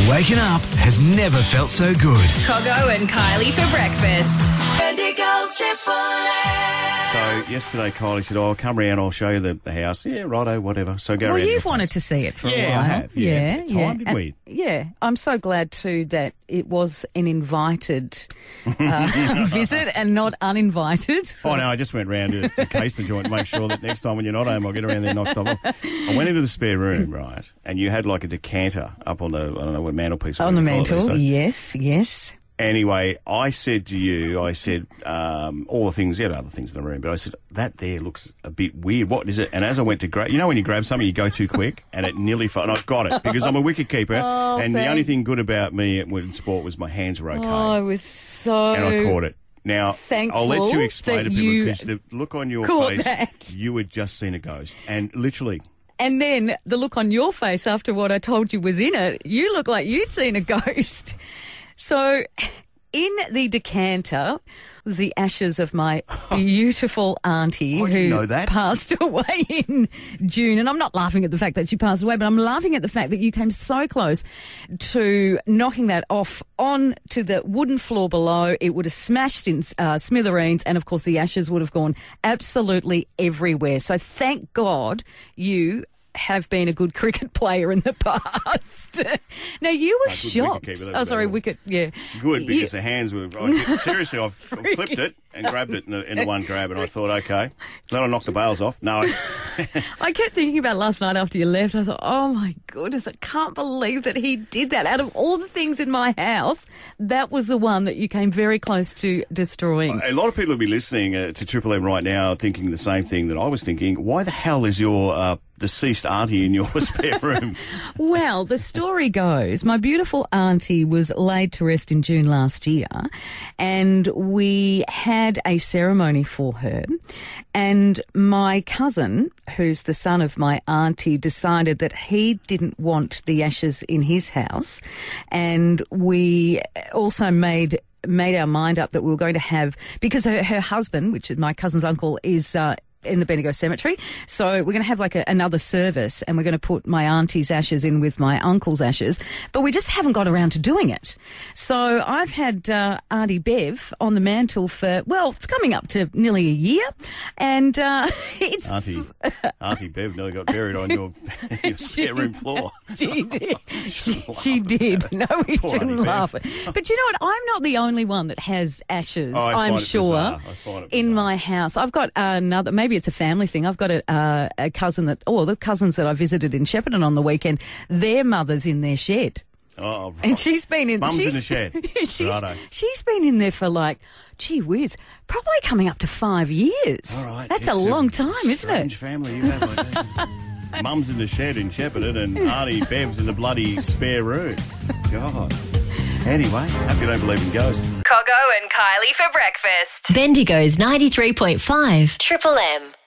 Waking up has never felt so good. Coggo and Kylie for breakfast. So yesterday, Kylie said, "Oh, come round, I'll show you the house." Yeah, righto, whatever. So go Well, round. you've wanted to see it for a while. I have. Yeah. What time did And- we? Yeah, I'm so glad too that it was an invited visit and not uninvited. So- Oh, no, I just went round to case the joint to make sure that next time when you're not home, I'll get around there and knock stuff off. I went into the spare room, right, and you had like a decanter up on the, I don't know what mantelpiece. On the whatever you call it mantle, these days. yes. Anyway, I said to you, all the things, you had other things in the room, but I said, that there looks a bit weird. What is it? And as I went to grab, you know when you grab something, you go too quick, and it nearly fell, and I've got it, because I'm a wicket keeper, and the only thing good about me in sport was my hands were okay. Oh, I was so... And I caught it. Now, thankful I'll let you explain to that people, you because the look on your caught face, that. you had just seen a ghost, and literally... And then the look on your face after what I told you was in it, you look like you'd seen a ghost. So... in the decanter was the ashes of my beautiful auntie who passed away in June. And I'm not laughing at the fact that she passed away, but I'm laughing at the fact that you came so close to knocking that off onto the wooden floor below. It would have smashed in smithereens, and of course the ashes would have gone absolutely everywhere. So thank God you have been a good cricket player in the past. Now, you were shocked. Wicket, yeah. Good, because the hands were... seriously, I've clipped it and grabbed it in the one grab, and I thought, okay, that'll knock the bails off. No. I kept thinking about last night after you left. I thought, oh, my goodness, I can't believe that he did that. Out of all the things in my house, that was the one that you came very close to destroying. A lot of people will be listening to Triple M right now thinking the same thing that I was thinking. Why the hell is your... deceased auntie in your spare room? Well, the story goes, my beautiful auntie was laid to rest in June last year, and we had a ceremony for her, and my cousin, who's the son of my auntie, decided that he didn't want the ashes in his house, and we also made our mind up that we were going to have, because her husband, which is my cousin's uncle, is in the Bendigo Cemetery. So we're going to have like another service, and we're going to put my auntie's ashes in with my uncle's ashes, but we just haven't got around to doing it. So I've had Auntie Bev on the mantle for, well, it's coming up to nearly a year, and it's... Auntie Bev nearly got buried on your spare room floor. She did. She did. No, we shouldn't laugh. But you know what? I'm not the only one that has ashes, I'm sure, in my house. I've got another... Maybe it's a family thing. I've got a cousin the cousins that I visited in Shepparton on the weekend, their mother's in their shed. Oh, right. And she's been in... Mum's in the shed. She's been in there for like, gee whiz, probably coming up to 5 years. All right. That's a long time, isn't it? Strange family you have like that. Mum's in the shed in Shepparton and Auntie Bev's in the bloody spare room. God. Anyway, hope you don't believe in ghosts. Coggo and Kylie for breakfast. Bendigo's 93.5 Triple M.